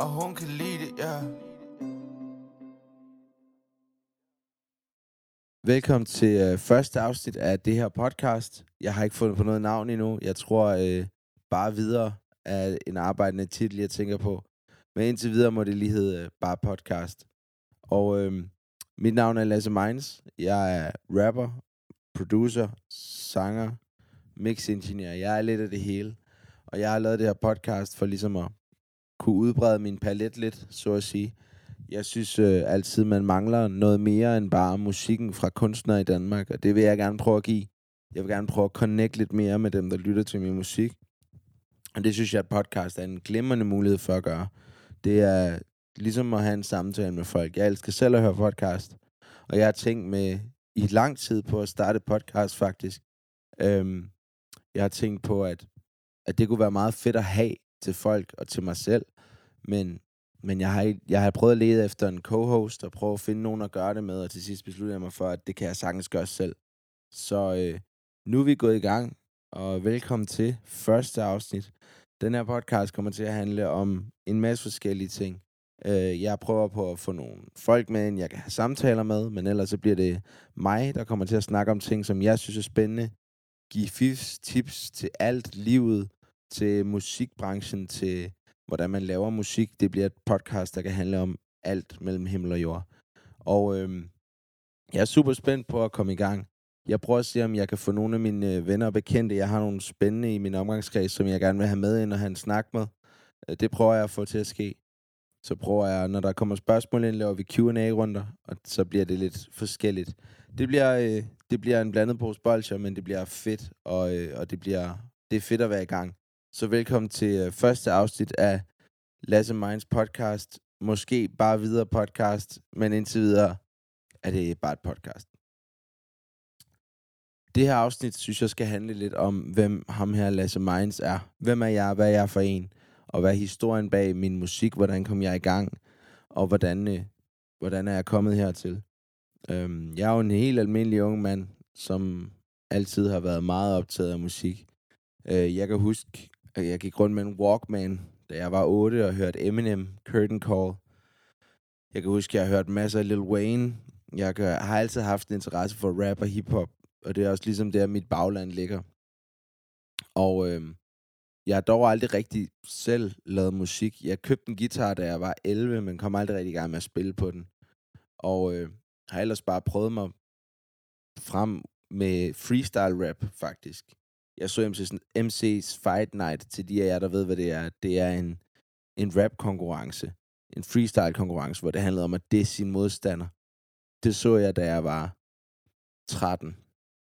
og hun kan lide det, ja. Velkommen til første afsnit af det her podcast. Jeg har ikke fundet på noget navn endnu. Jeg tror bare videre er en arbejdende titel, jeg tænker på. Men indtil videre må det lige hedde bare podcast. Og mit navn er Lasse Meins. Jeg er rapper, producer, sanger, mixingeniør. Jeg er lidt af det hele. Og jeg har lavet det her podcast for ligesom at kunne udbrede min palet lidt, så at sige. Jeg synes altid, man mangler noget mere end bare musikken fra kunstnere i Danmark, og det vil jeg gerne prøve at give. Jeg vil gerne prøve at connecte lidt mere med dem, der lytter til min musik. Og det synes jeg, at podcast er en glimrende mulighed for at gøre. Det er ligesom at have en samtale med folk. Jeg elsker selv at høre podcast, og jeg har tænkt med i lang tid på at starte podcast faktisk. Jeg har tænkt på, at det kunne være meget fedt at have til folk og til mig selv, men jeg har prøvet at lede efter en co-host og prøve at finde nogen at gøre det med, og til sidst besluttede jeg mig for, at det kan jeg sagtens gøre selv. Så nu er vi gået i gang, og velkommen til første afsnit. Den her podcast kommer til at handle om en masse forskellige ting. Jeg prøver på at få nogle folk med ind, jeg kan have samtaler med, men ellers så bliver det mig, der kommer til at snakke om ting, som jeg synes er spændende. Give fifs, tips til alt livet, til musikbranchen, til hvordan man laver musik. Det bliver et podcast, der kan handle om alt mellem himmel og jord. Og jeg er super spændt på at komme i gang. Jeg prøver at se, om jeg kan få nogle af mine venner og bekendte. Jeg har nogle spændende i min omgangskreds, som jeg gerne vil have med ind og have en snak med. Det prøver jeg at få til at ske. Så prøver jeg, når der kommer spørgsmål ind, laver vi Q&A-runder, og så bliver det lidt forskelligt. Det bliver en blandet pose bolsjer, men det bliver fedt, og det er fedt at være i gang. Så velkommen til første afsnit af Lasse Meins podcast. Måske bare videre podcast, men indtil videre er det bare et podcast. Det her afsnit synes jeg skal handle lidt om, hvem ham her Lasse Meins er. Hvem er jeg? Hvad er jeg for en? Og hvad er historien bag min musik? Hvordan kom jeg i gang? Og hvordan er jeg kommet hertil? Jeg er jo en helt almindelig ung mand, som altid har været meget optaget af musik. Jeg kan huske, at jeg gik rundt med en Walkman, da jeg var 8 og hørte Eminem, Curtain Call. Jeg kan huske, at jeg har hørt masser af Lil Wayne. Jeg har altid haft en interesse for rap og hiphop, og det er også ligesom der, mit bagland ligger. Og jeg har dog aldrig rigtig selv lavet musik. Jeg købte en guitar, da jeg var 11, men kom aldrig rigtig i gang med at spille på den. Og har ellers bare prøvet mig frem med freestyle rap, faktisk. Jeg så MC's Fight Night, til de af jer, der ved, hvad det er. Det er en rap-konkurrence. En freestyle-konkurrence, hvor det handlede om at disse sin modstander. Det så jeg, da jeg var 13.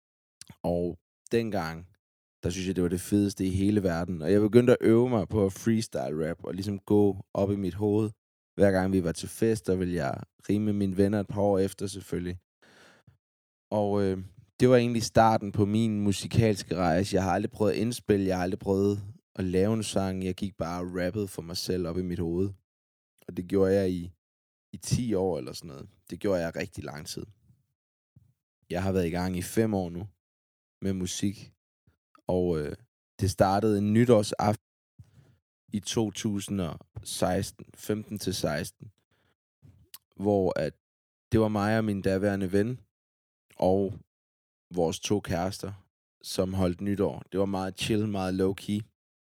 Og dengang, der synes jeg, det var det fedeste i hele verden. Og jeg begyndte at øve mig på at freestyle rap, og ligesom gå op i mit hoved. Hver gang vi var til fest, der ville jeg rime med mine venner et par år efter, selvfølgelig. Og det var egentlig starten på min musikalske rejse. Jeg har aldrig prøvet at indspille, jeg har aldrig prøvet at lave en sang. Jeg gik bare og rappede for mig selv op i mit hoved. Og det gjorde jeg i 10 år eller sådan noget. Det gjorde jeg rigtig lang tid. Jeg har været i gang i 5 år nu med musik. Og det startede en nytårsaften i 2016, 15-16, hvor at det var mig og min daværende ven og vores 2 kærester, som holdt nytår. Det var meget chill, meget low-key.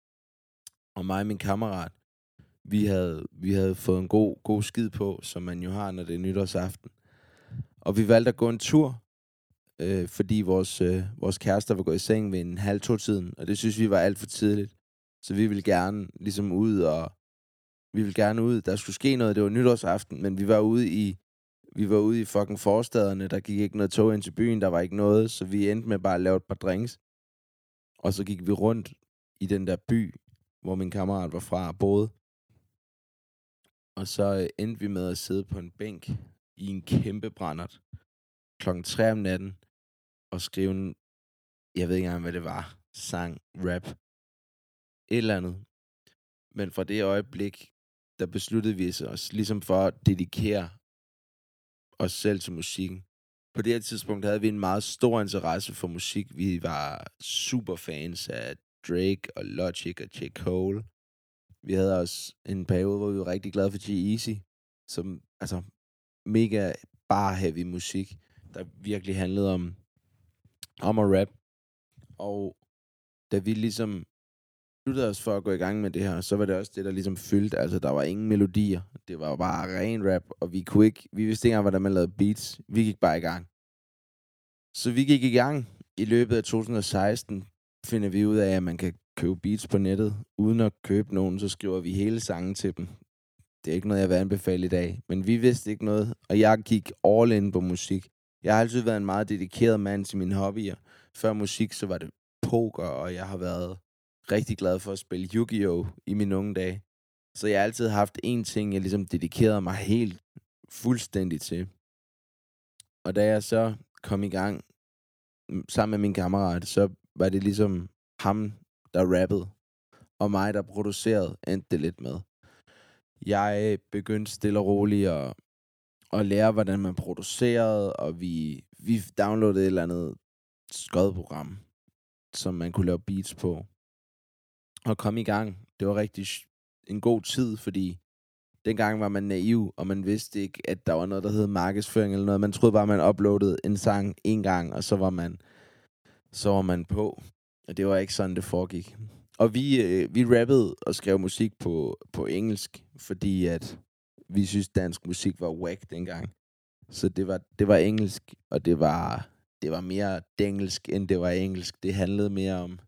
Og mig og min kammerat, vi havde fået en god skid på, som man jo har, når det er nytårsaften. Og vi valgte at gå en tur, fordi vores kærester var gået i seng ved 1:30-tiden, og det synes vi var alt for tidligt. Så vi ville gerne ligesom ud, og vi ville gerne ud. Der skulle ske noget, det var nytårsaften, men vi var ude i fucking forstaderne. Der gik ikke noget tog ind til byen, der var ikke noget, så vi endte med bare at lave et par drinks. Og så gik vi rundt i den der by, hvor min kammerat var fra og boede. Og så endte vi med at sidde på en bænk i en kæmpe brændert 3:00 om natten og skrive jeg ved ikke engang, hvad det var, sang, rap, et eller andet. Men fra det øjeblik, der besluttede vi os ligesom for at dedikere os selv til musikken. På det her tidspunkt havde vi en meget stor interesse for musik. Vi var super fans af Drake og Logic og J. Cole. Vi havde også en periode, hvor vi var rigtig glade for G-Eazy, som altså mega bare heavy musik, der virkelig handlede om at rap. Og da vi ligesom besluttede os for at gå i gang med det her, så var det også det, der ligesom fyldte. Altså, der var ingen melodier. Det var bare ren rap, og vi vidste ikke engang, hvordan man lavede beats. Vi gik bare i gang. Så vi gik i gang. I løbet af 2016 finder vi ud af, at man kan købe beats på nettet. Uden at købe nogen, så skriver vi hele sangen til dem. Det er ikke noget, jeg vil anbefale i dag. Men vi vidste ikke noget, og jeg gik all in på musik. Jeg har altid været en meget dedikeret mand til mine hobbyer. Før musik, så var det poker, og jeg har været rigtig glad for at spille Yu-Gi-Oh! I mine unge dage. Så jeg har altid haft én ting, jeg ligesom dedikerede mig helt fuldstændig til. Og da jeg så kom i gang sammen med min kammerat, så var det ligesom ham, der rappede, og mig, der producerede, endte det lidt med. Jeg begyndte stille og roligt at lære, hvordan man producerede, og vi downloadede et eller andet skodprogram, som man kunne lave beats på, og kom i gang. Det var rigtig en god tid, fordi dengang var man naiv, og man vidste ikke, at der var noget, der hed markedsføring eller noget. Man troede bare, man uploadede en sang en gang, og så var man på. Og det var ikke sådan, det foregik. Og vi rappede og skrev musik på engelsk, fordi at vi synes, dansk musik var whack dengang. Så det var engelsk, og det var mere dengelsk, end det var engelsk. Det handlede mere om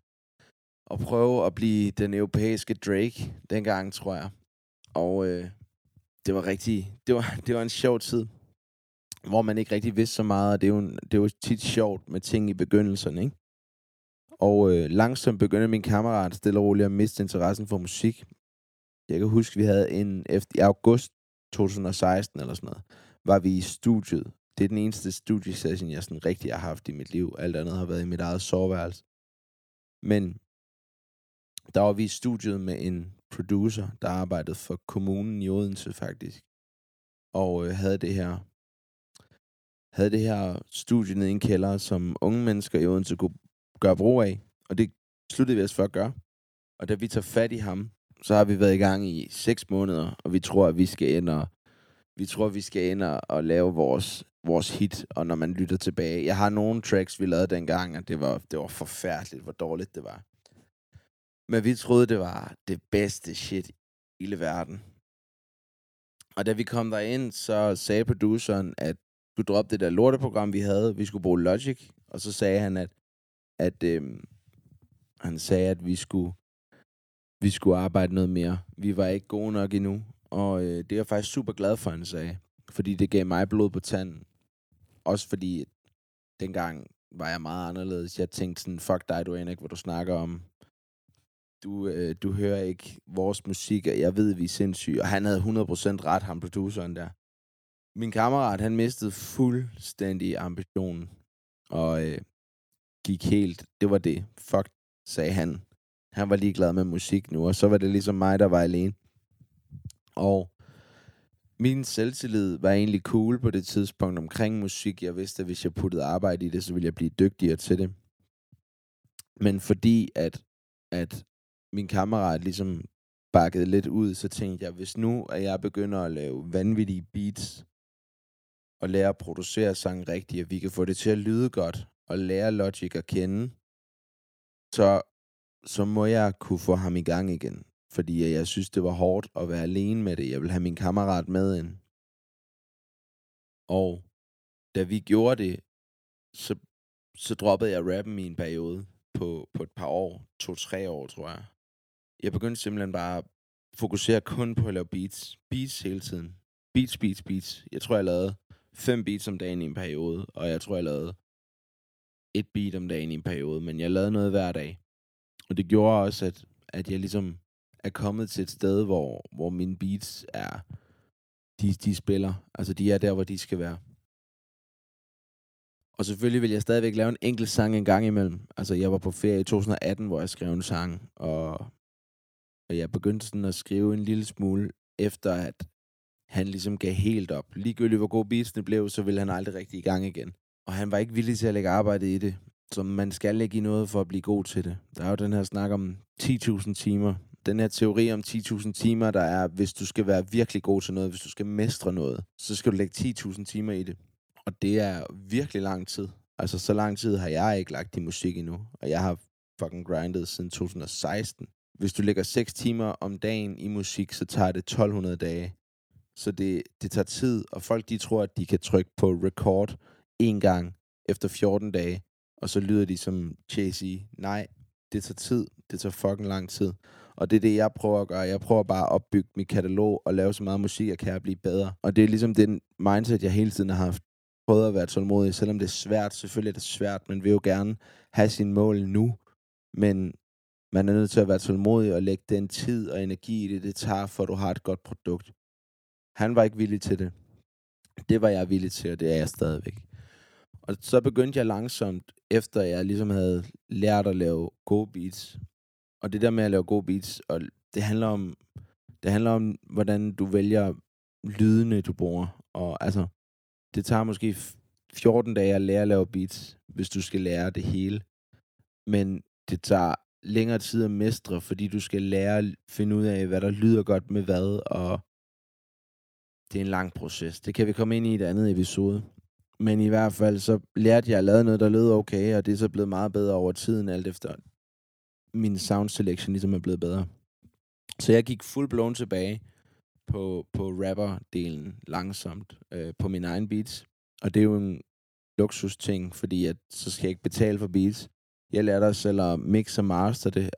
at prøve at blive den europæiske Drake dengang, tror jeg. Og det var en sjov tid, hvor man ikke rigtig vidste så meget, og det er jo tit sjovt med ting i begyndelsen, ikke? Og langsomt begyndte min kammerat stille og roligt at miste interessen for musik. Jeg kan huske, vi havde i august 2016 eller sådan noget, var vi i studiet. Det er den eneste studiesession, jeg sådan rigtig har haft i mit liv. Alt andet har været i mit eget soveværelse. Men der var vi i studiet med en producer, der arbejdede for kommunen i Odense faktisk. Og havde det her studie nede i en kælder, som unge mennesker i Odense kunne gøre brug af. Og det sluttede vi os for at gøre. Og da vi tager fat i ham, så har vi været i gang i 6 måneder, og vi tror, at vi skal ind og lave vores hit. Og når man lytter tilbage, jeg har nogle tracks, vi lavede dengang, og det var forfærdeligt, hvor dårligt det var. Men vi troede, det var det bedste shit i hele verden. Og da vi kom derind, så sagde produceren, at du droppe det der lorteprogram, vi havde. Vi skulle bruge Logic. Og så sagde han, at vi skulle arbejde noget mere. Vi var ikke gode nok endnu. Og det er jeg faktisk super glad for, han sagde. Fordi det gav mig blod på tanden. Også fordi dengang var jeg meget anderledes. Jeg tænkte sådan, fuck dig, du aner ikke, hvad du snakker om. Du hører ikke vores musik, og jeg ved, vi er sindssyge. Og han havde 100% ret, ham produceren der. Min kammerat, han mistede fuldstændig ambitionen. Og gik helt, det var det. Fuck, sagde han. Han var ligeglad med musik nu, og så var det ligesom mig, der var alene. Og min selvtillid var egentlig cool på det tidspunkt omkring musik. Jeg vidste, at hvis jeg puttede arbejde i det, så ville jeg blive dygtigere til det. Men fordi at min kammerat ligesom bakkede lidt ud, så tænkte jeg, hvis nu at jeg begynder at lave vanvittige beats, og lære at producere sangen rigtigt, og vi kan få det til at lyde godt, og lære Logic at kende, så må jeg kunne få ham i gang igen. Fordi jeg synes, det var hårdt at være alene med det. Jeg vil have min kammerat med ind. Og da vi gjorde det, så droppede jeg rappen i en periode på et par år. 2-3 år, tror jeg. Jeg begyndte simpelthen bare at fokusere kun på at lave beats. Beats hele tiden. Beats. Jeg tror, jeg lavede 5 beats om dagen i en periode. Og jeg tror, jeg lavede 1 beat om dagen i en periode. Men jeg lavede noget hver dag. Og det gjorde også, at jeg ligesom er kommet til et sted, hvor mine beats er, de spiller. Altså, de er der, hvor de skal være. Og selvfølgelig vil jeg stadigvæk lave en enkelt sang en gang imellem. Altså, jeg var på ferie i 2018, hvor jeg skrev en sang, og jeg begyndte sådan at skrive en lille smule, efter at han ligesom gav helt op. Ligegyldigt hvor gode beatsene blev, så ville han aldrig rigtig i gang igen. Og han var ikke villig til at lægge arbejde i det, så man skal lægge i noget for at blive god til det. Der er jo den her snak om 10.000 timer, den her teori om 10.000 timer, der er, hvis du skal være virkelig god til noget, hvis du skal mestre noget, så skal du lægge 10.000 timer i det. Og det er virkelig lang tid. Altså, så lang tid har jeg ikke lagt i musik endnu. Og jeg har fucking grindet siden 2016. Hvis du lægger 6 timer om dagen i musik, så tager det 1200 dage. Så det tager tid, og folk de tror, at de kan trykke på record en gang efter 14 dage, og så lyder de som Jay-Z. Nej, det tager tid. Det tager fucking lang tid. Og det er det, jeg prøver at gøre. Jeg prøver bare at opbygge mit katalog og lave så meget musik, jeg kan at blive bedre. Og det er ligesom den mindset, jeg hele tiden har haft. Prøvet at være tålmodig, selvom det er svært. Selvfølgelig er det svært, men vil jo gerne have sine mål nu. Men man er nødt til at være tålmodig og lægge den tid og energi i det tager, for at du har et godt produkt. Han var ikke villig til det. Det var jeg villig til, og det er jeg stadigvæk. Og så begyndte jeg langsomt, efter jeg ligesom havde lært at lave gode beats. Og det der med at lave gode beats, og det handler om, hvordan du vælger lydene, du bruger. Og altså, det tager måske 14 dage at lære at lave beats, hvis du skal lære det hele. Men det tager længere tid at mestre, fordi du skal lære at finde ud af, hvad der lyder godt med hvad, og det er en lang proces. Det kan vi komme ind i et andet episode. Men i hvert fald, så lærte jeg at lave noget, der lød okay, og det er så blevet meget bedre over tiden, alt efter min sound selection ligesom er blevet bedre. Så jeg gik full blown tilbage på rapper-delen langsomt på min egen beats. Og det er jo en luksus-ting, fordi at, så skal jeg ikke betale for beats. Jeg lærte også selv at mix og master det.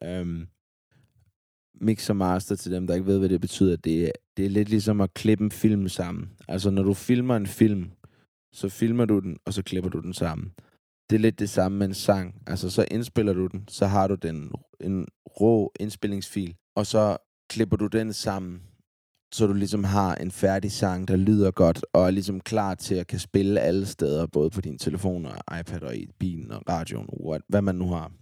Mix og master, til dem, der ikke ved, hvad det betyder, det er lidt ligesom at klippe en film sammen. Altså, når du filmer en film, så filmer du den, og så klipper du den sammen. Det er lidt det samme med en sang. Altså, så indspiller du den, så har du en rå indspillingsfil, og så klipper du den sammen, så du ligesom har en færdig sang, der lyder godt, og er ligesom klar til at kan spille alle steder, både på din telefon og iPad og i bilen og radioen, hvad man nu har.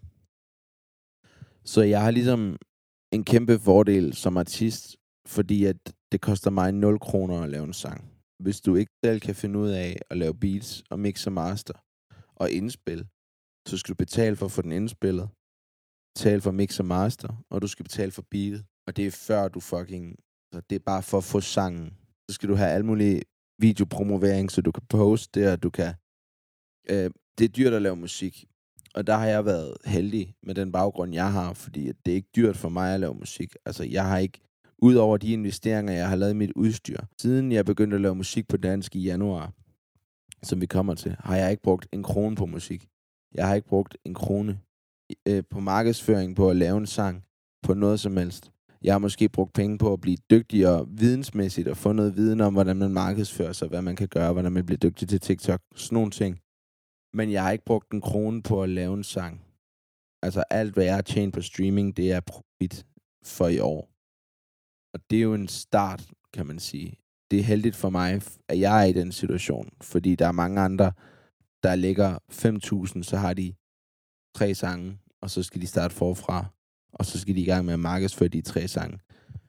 Så jeg har ligesom en kæmpe fordel som artist, fordi at det koster mig 0 kroner at lave en sang. Hvis du ikke selv kan finde ud af at lave beats og mix og master og indspil, så skal du betale for at få den indspillet, betale for mix og master, og du skal betale for beatet. Og det er før du så det er bare for at få sangen. Så skal du have alle mulige videopromovering, så du kan poste det, og du kan... det er dyrt at lave musik. Og der har jeg været heldig med den baggrund, jeg har, fordi det er ikke dyrt for mig at lave musik. Altså, jeg har ikke, ud over de investeringer, jeg har lavet i mit udstyr, siden jeg begyndte at lave musik på dansk i januar, som vi kommer til, har jeg ikke brugt en krone på musik. Jeg har ikke brugt en krone på markedsføring, på at lave en sang, på noget som helst. Jeg har måske brugt penge på at blive dygtigere vidensmæssigt, og få noget viden om, hvordan man markedsfører sig, hvad man kan gøre, hvordan man bliver dygtig til TikTok, sådan nogle ting. Men jeg har ikke brugt en krone på at lave en sang. Altså alt, hvad jeg har tjent på streaming, det er profit for i år. Og det er jo en start, kan man sige. Det er heldigt for mig, at jeg er i den situation. Fordi der er mange andre, der lægger 5.000, så har de 3 sange, og så skal de starte forfra. Og så skal de i gang med at markedsføre de 3 sange.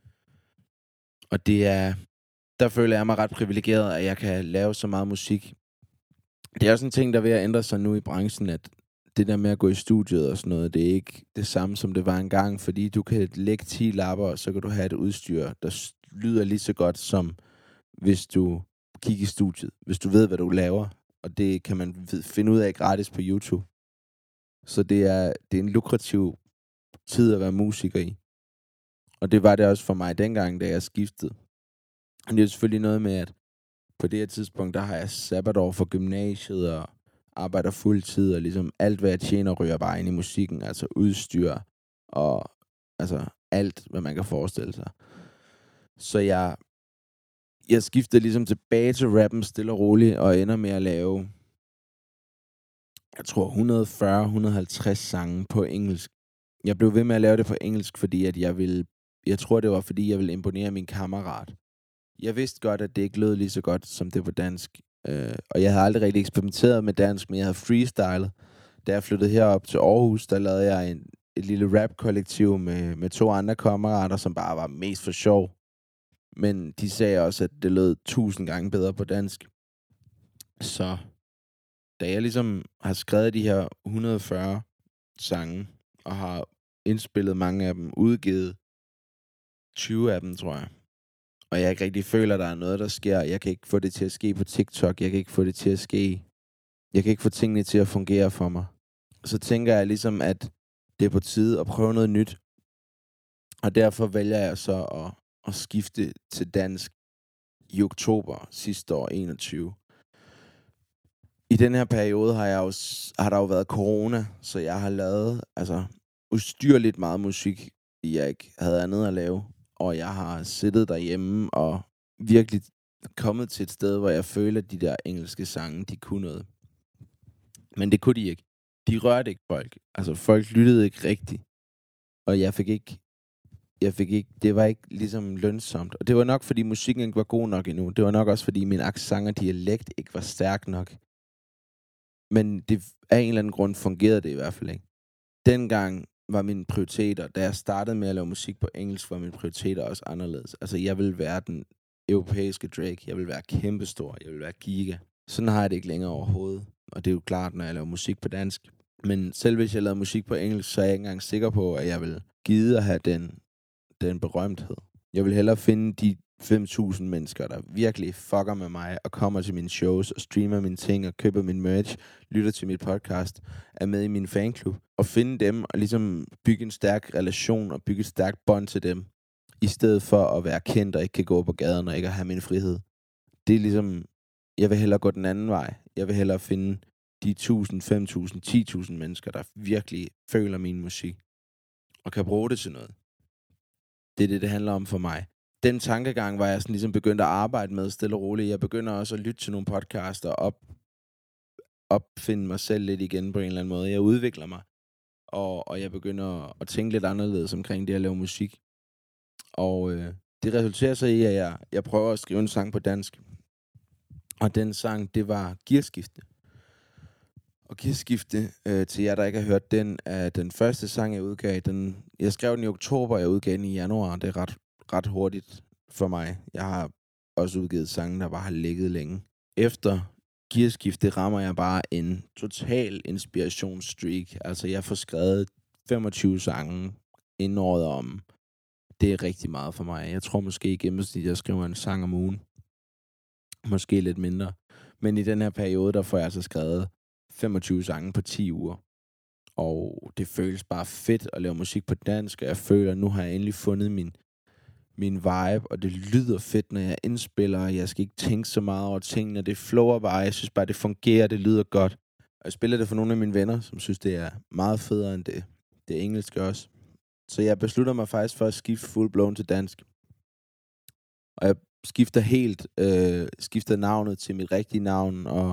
Og der føler jeg mig ret privilegeret, at jeg kan lave så meget musik. Det er også en ting, der er ved at ændre sig nu i branchen, at det der med at gå i studiet og sådan noget, det er ikke det samme, som det var engang, fordi du kan lægge 10 lapper, og så kan du have et udstyr, der lyder lige så godt, som hvis du kigger i studiet. Hvis du ved, hvad du laver, og det kan man finde ud af gratis på YouTube. Så det er en lukrativ tid at være musiker i. Og det var det også for mig dengang, da jeg skiftede. Og det er selvfølgelig noget med, at på det her tidspunkt, der har jeg sabbatår for gymnasiet og arbejder fuldtid, og ligesom alt, hvad jeg tjener, ryger bare ind i musikken, altså udstyr og altså alt, hvad man kan forestille sig. Så jeg skiftede ligesom tilbage til rappen stille og roligt, og ender med at lave, jeg tror 140-150 sange på engelsk. Jeg blev ved med at lave det på engelsk, fordi at jeg tror det var fordi jeg ville imponere min kammerat. Jeg vidste godt, at det ikke lød lige så godt, som det på dansk. Og jeg havde aldrig rigtig eksperimenteret med dansk, men jeg havde freestylet. Da jeg flyttede herop til Aarhus, der lavede jeg et lille rap-kollektiv med 2 andre kammerater, som bare var mest for sjov. Men de sagde også, at det lød 1000 gange bedre på dansk. Så da jeg ligesom har skrevet de her 140 sange, og har indspillet mange af dem, udgivet, 20 af dem, tror jeg. Og jeg ikke rigtig føler, at der er noget, der sker. Jeg kan ikke få det til at ske på TikTok. Jeg kan ikke få det til at ske. Jeg kan ikke få tingene til at fungere for mig. Så tænker jeg ligesom, at det er på tide at prøve noget nyt. Og derfor vælger jeg så at skifte til dansk i oktober sidste år, 21. I den her periode har der jo været corona, så jeg har lavet ustyrligt meget musik, jeg ikke havde andet at lave. Og jeg har siddet derhjemme og virkelig kommet til et sted, hvor jeg føler, at de der engelske sange, de kunne noget. Men det kunne de ikke. De rørte ikke folk. Altså, folk lyttede ikke rigtigt. Og jeg fik ikke, det var ikke ligesom lønsomt. Og det var nok, fordi musikken ikke var god nok endnu. Det var nok også, fordi min accent og dialekt ikke var stærk nok. Men det, af en eller anden grund fungerede det i hvert fald ikke. Dengang var mine prioriteter, da jeg startede med at lave musik på engelsk, var mine prioriteter også anderledes. Altså, jeg ville være den europæiske Drake. Jeg ville være kæmpestor. Jeg ville være giga. Sådan har jeg det ikke længere overhovedet. Og det er jo klart, når jeg laver musik på dansk. Men selv hvis jeg lavede musik på engelsk, så er jeg ikke engang sikker på, at jeg vil gide at have den berømthed. Jeg vil hellere finde de 5.000 mennesker, der virkelig fucker med mig, og kommer til mine shows, og streamer mine ting, og køber min merch, lytter til mit podcast, er med i min fanklub, og finde dem, og ligesom bygge en stærk relation, og bygge et stærkt bånd til dem, i stedet for at være kendt, og ikke kan gå på gaden, og ikke at have min frihed. Det er ligesom, jeg vil hellere gå den anden vej. Jeg vil hellere finde de 1.000, 5.000, 10.000 mennesker, der virkelig føler min musik, og kan bruge det til noget. Det er det handler om for mig. Den tankegang var jeg sådan ligesom begyndt at arbejde med stille og roligt. Jeg begynder også at lytte til nogle podcaster og opfinde mig selv lidt igen på en eller anden måde. Jeg udvikler mig, og jeg begynder at tænke lidt anderledes omkring det at lave musik. Og det resulterer så i, at jeg prøver at skrive en sang på dansk. Og den sang, det var Gearskifte. Og Gearskifte, til jer, der ikke har hørt den, er den første sang, jeg udgav. Jeg skrev den i oktober, jeg udgav den i januar. Det er ret hurtigt for mig. Jeg har også udgivet sange, der bare har ligget længe. Efter Gearskifte rammer jeg bare en total inspirationsstreak. Altså, jeg får skrevet 25 sange inden året om. Det er rigtig meget for mig. Jeg tror måske i gennemsnit, jeg skriver en sang om ugen. Måske lidt mindre. Men i den her periode, der får jeg altså skrevet 25 sange på 10 uger. Og det føles bare fedt at lave musik på dansk, og jeg føler, at nu har jeg endelig fundet min vibe, og det lyder fedt, når jeg indspiller, og jeg skal ikke tænke så meget over tingene, det flower bare, jeg synes bare, det fungerer, det lyder godt. Og jeg spiller det for nogle af mine venner, som synes, det er meget federe end det engelske også. Så jeg beslutter mig faktisk for at skifte full blown til dansk. Og jeg skifter navnet til mit rigtige navn, og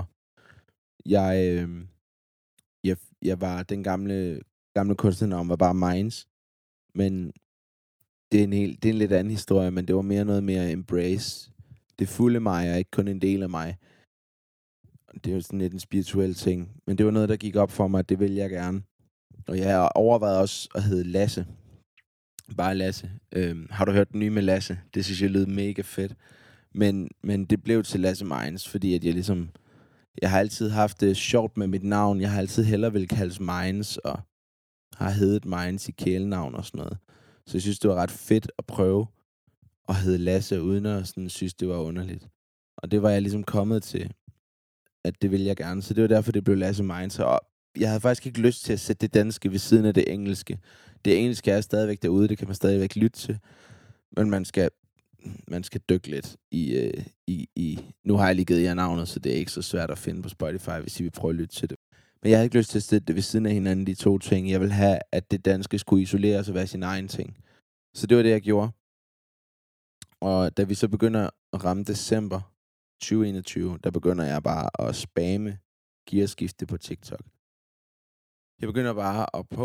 jeg var den gamle kunstnernavn var bare Minds. Men det er en lidt anden historie, men det var mere noget mere embrace det fulde mig, og ikke kun en del af mig. Det er jo sådan lidt en spirituel ting. Men det var noget, der gik op for mig, at det ville jeg gerne. Og jeg har overvejet også at hedde Lasse. Bare Lasse. Har du hørt den nye med Lasse? Det synes jeg lød mega fedt. Men det blev til Lasse Minds, fordi at jeg har altid haft det sjovt med mit navn. Jeg har altid hellere vil kaldes Minds, og har heddet Minds i kælenavn og sådan noget. Så jeg synes, det var ret fedt at prøve at hedde Lasse, uden at sådan synes, det var underligt. Og det var jeg ligesom kommet til, at det ville jeg gerne. Så det var derfor, det blev Lasse Minds. Og jeg havde faktisk ikke lyst til at sætte det danske ved siden af det engelske. Det engelske er stadigvæk derude, det kan man stadigvæk lytte til. Men man skal dykke lidt i... Nu har jeg lige givet jer navnet, så det er ikke så svært at finde på Spotify, hvis I vil prøve at lytte til det. Men jeg havde ikke lyst til at sætte det ved siden af hinanden, de to ting. Jeg vil have, at det danske skulle isoleres og være sin egen ting. Så det var det, jeg gjorde. Og da vi så begynder at ramme december 2021, der begynder jeg bare at spamme Gearskifte på TikTok. Jeg begynder bare at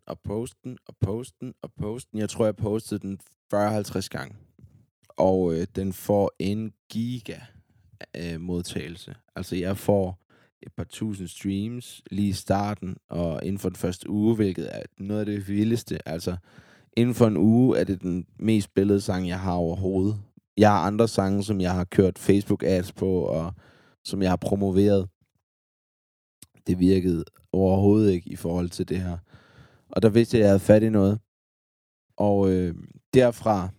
poste den. Jeg tror, jeg postede den 40-50 gange. Og den får en giga modtagelse. Altså, jeg får et par tusind streams lige i starten, og inden for den første uge, hvilket er noget af det vildeste. Altså, inden for en uge er det den mest spillede sang, jeg har overhovedet. Jeg har andre sange, som jeg har kørt Facebook-ads på, og som jeg har promoveret. Det virkede overhovedet ikke i forhold til det her. Og der vidste jeg, at jeg havde fat i noget. Og derfra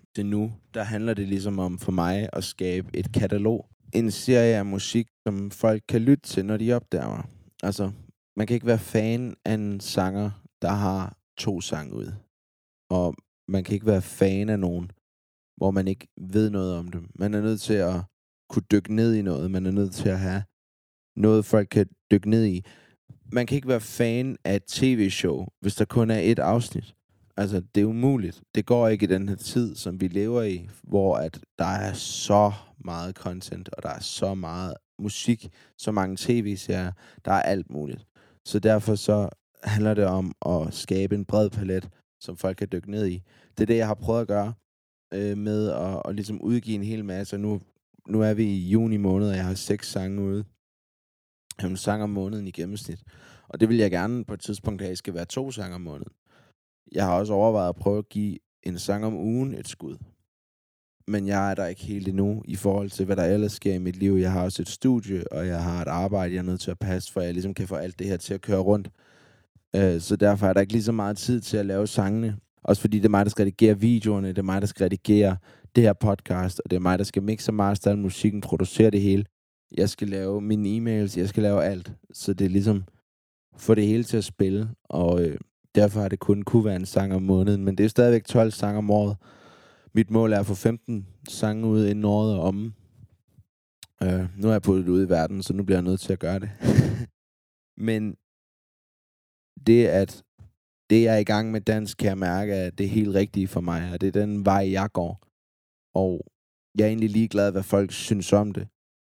til nu, der handler det ligesom om for mig at skabe et katalog. En serie af musik, som folk kan lytte til, når de opdager mig. Altså, man kan ikke være fan af en sanger, der har 2 sange ud. Og man kan ikke være fan af nogen, hvor man ikke ved noget om dem. Man er nødt til at kunne dykke ned i noget. Man er nødt til at have noget, folk kan dykke ned i. Man kan ikke være fan af et tv-show, hvis der kun er 1 afsnit. Altså, det er umuligt. Det går ikke i den her tid, som vi lever i, hvor at der er så meget content, og der er så meget musik, så mange tv-serier, der er alt muligt. Så derfor så handler det om at skabe en bred palet, som folk kan dykke ned i. Det er det, jeg har prøvet at gøre med at ligesom udgive en hel masse. Nu er vi i juni måned, og jeg har 6 sange ude. Jeg har en sang om måneden i gennemsnit. Og det vil jeg gerne på et tidspunkt have, skal være 2 sange om måneden. Jeg har også overvejet at prøve at give en sang om ugen et skud. Men jeg er der ikke helt endnu i forhold til, hvad der ellers sker i mit liv. Jeg har også et studie, og jeg har et arbejde, jeg er nødt til at passe, for jeg ligesom kan få alt det her til at køre rundt. Så derfor er der ikke lige så meget tid til at lave sangene. Også fordi det er mig, der skal redigere videoerne, det er mig, der skal redigere det her podcast, og det er mig, der skal mixe og master musikken, producere det hele. Jeg skal lave mine e-mails, jeg skal lave alt. Så det er ligesom få det hele til at spille, og derfor har det kun kunne være en sang om måneden, men det er stadigvæk 12 sange om året. Mit mål er at få 15 sange ud inden året er omme. Nu er jeg puttet ud i verden, så nu bliver jeg nødt til at gøre det. Men det jeg er i gang med dans, kan jeg mærke, at det er helt rigtigt for mig, og det er den vej, jeg går. Og jeg er egentlig ligeglad, hvad folk synes om det.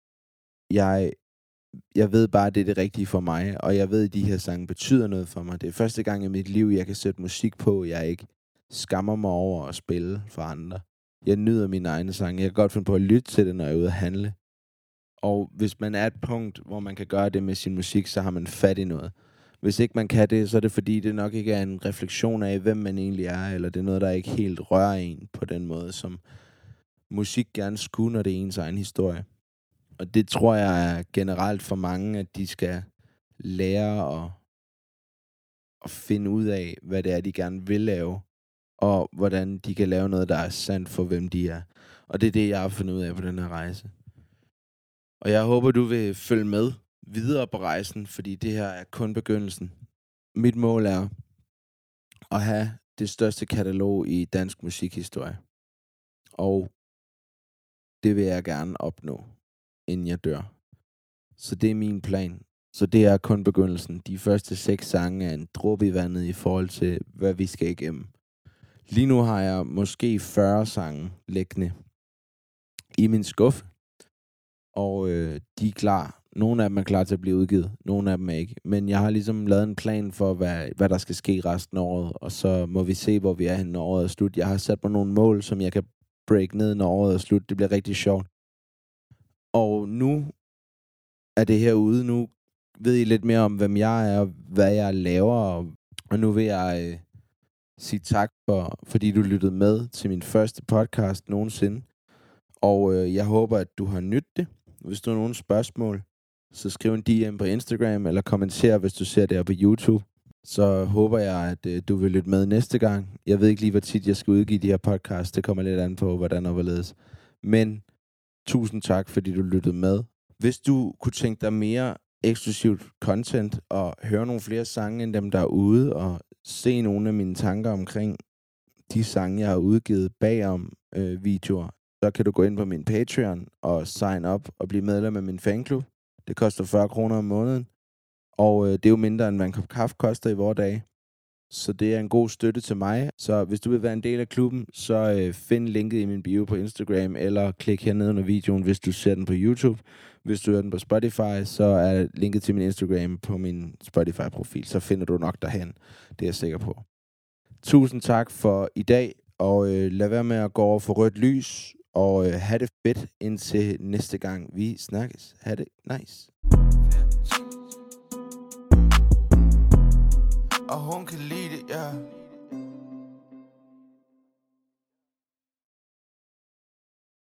Jeg ved bare, at det er det rigtige for mig, og jeg ved, at de her sange betyder noget for mig. Det er første gang i mit liv, jeg kan sætte musik på, jeg ikke skammer mig over at spille for andre. Jeg nyder mine egne sange. Jeg kan godt finde på at lytte til det, når jeg er ude at handle. Og hvis man er et punkt, hvor man kan gøre det med sin musik, så har man fat i noget. Hvis ikke man kan det, så er det fordi, det nok ikke er en refleksion af, hvem man egentlig er, eller det er noget, der ikke helt rører en på den måde, som musik gerne skulle, når det er ens egen historie. Og det tror jeg er generelt for mange, at de skal lære at finde ud af, hvad det er, de gerne vil lave, og hvordan de kan lave noget, der er sandt for, hvem de er. Og det er det, jeg har fundet ud af på den her rejse. Og jeg håber, du vil følge med videre på rejsen, fordi det her er kun begyndelsen. Mit mål er at have det største katalog i dansk musikhistorie. Og det vil jeg gerne opnå, inden jeg dør. Så det er min plan. Så det er kun begyndelsen. De første 6 sange er en dråbe i vandet i forhold til, hvad vi skal igennem. Lige nu har jeg måske 40 sange liggende i min skuffe. Og de er klar. Nogle af dem er klar til at blive udgivet. Nogle af dem er ikke. Men jeg har ligesom lavet en plan for, hvad der skal ske resten af året. Og så må vi se, hvor vi er henne, når året er slut. Jeg har sat mig nogle mål, som jeg kan break ned, når året er slut. Det bliver rigtig sjovt. Og nu er det herude. Nu ved I lidt mere om, hvem jeg er, og hvad jeg laver. Og nu vil jeg sige tak, fordi du lyttede med til min første podcast nogensinde. Og jeg håber, at du har nydt det. Hvis du har nogle spørgsmål, så skriv en DM på Instagram, eller kommenter, hvis du ser det her på YouTube. Så håber jeg, at du vil lytte med næste gang. Jeg ved ikke lige, hvor tit jeg skal udgive de her podcasts. Det kommer lidt an på, hvordan og hvorledes. Men tusind tak, fordi du lyttede med. Hvis du kunne tænke dig mere eksklusivt content, og høre nogle flere sange end dem, der er ude, og se nogle af mine tanker omkring de sange, jeg har udgivet bagom videoer, så kan du gå ind på min Patreon og sign up og blive medlem af min fanklub. Det koster 40 kroner om måneden, og det er jo mindre, end hvad en kop kaffe koster i vore dage. Så det er en god støtte til mig. Så hvis du vil være en del af klubben, så find linket i min bio på Instagram, eller klik hernede under videoen, hvis du ser den på YouTube. Hvis du hører den på Spotify, så er linket til min Instagram på min Spotify-profil. Så finder du nok derhen. Det er jeg sikker på. Tusind tak for i dag, og lad være med at gå over for rødt lys, og have det fedt indtil næste gang vi snakkes. Ha' det nice. Og hun kan lide det, ja.